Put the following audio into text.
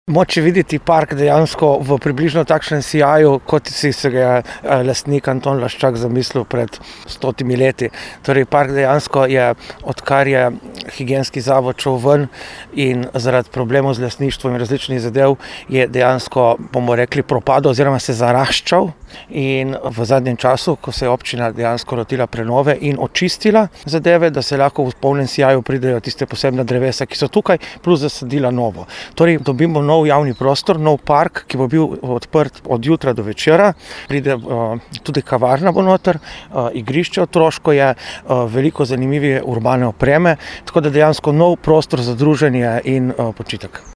Moč je videti park dejansko v približno takšnem sijaju, kot si se ga je lastnik Anton Laščak zamislil pred 100 leti. Torej park dejansko je, odkar je higienski zavod šel ven in zaradi problemov z lastništvom in različnih zadev, je dejansko, bomo rekli, propadel oziroma se zaraščal. In v zadnjem času, ko se je občina dejansko lotila prenove in očistila zadeve, da se lahko v polnem sijaju pridejo tiste posebna drevesa, ki so tukaj, plus zasadila novo. Torej dobimo nov javni prostor, nov park, ki bo bil odprt od jutra do večera. Pride tudi kavarna bo noter, igrišče otroško je, veliko zanimive urbane opreme, tako da dejansko nov prostor za druženje in počitek.